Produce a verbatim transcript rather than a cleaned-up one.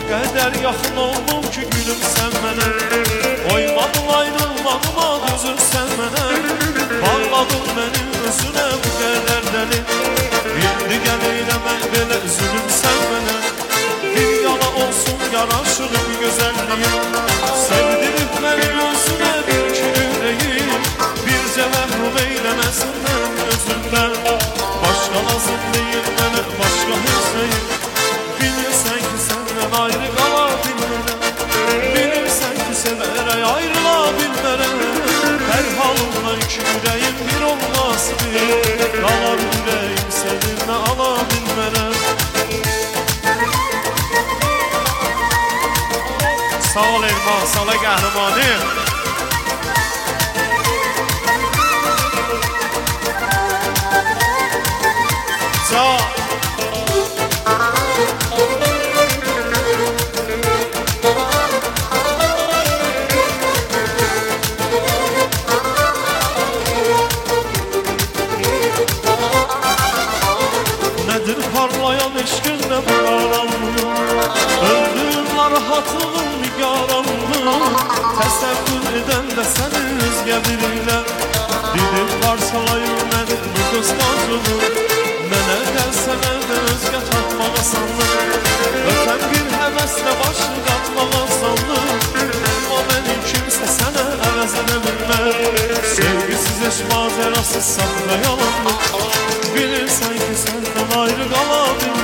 kadar yakın oldum ki gülüm sen bana. Oymadın ayrılmadıma düzün sen bana. Bağladın beni özüne bu kadar deli. Bildi gel eyleme böyle üzülüm sen bana. Bir yana olsun yaraşır bir güzelliğim. Sevdirip beni özüne bir ki yüreğim. Bir cevap eylemesinler özünden. Başka lazım değil bana başka hüseyin. Bilirsen ki senden ayrı kalabilmem. Bilirsen ki severek ayrılabilmem. Her halımda iki yüreğim bir olmaz bir. Kalar yüreğim seninle alabilmem. Sağ ol Elmas, sağ ol kahramanım. Sağ ol. Nedir parlayan eşkinde bu karanlık? Öldüğüm narahatlığım nigaranlığım. Təsəvvür edən də səni özgə birilə. Didib parçalayır məni bu qısqancılıq. Mənə gəlsən əldə özgə tapmağa sanlıq. Ötən bir həvəslə başı qatmağa sanlıq. Amma məni kimsə sənə əvəz edə bilmər. Sevgisiz eş mazərasız safra yalanlıq. Bilirsən ki səndən ayrı qala bilmər.